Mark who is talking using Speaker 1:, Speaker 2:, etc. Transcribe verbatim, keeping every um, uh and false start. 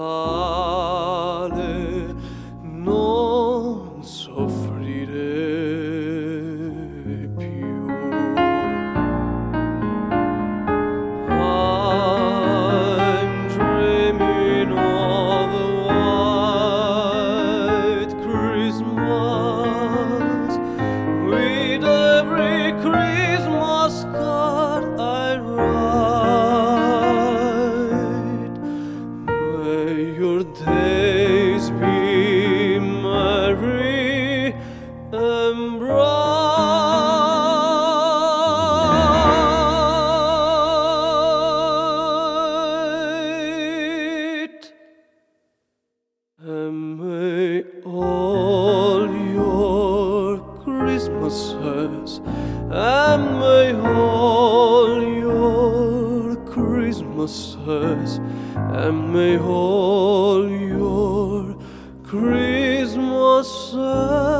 Speaker 1: Natale non soffrire più. I'm dreaming of a white Christmas with every Christmas card I write. May your days be merry and bright, and may all your Christmases, and may all your Christmases, and may all your Christmases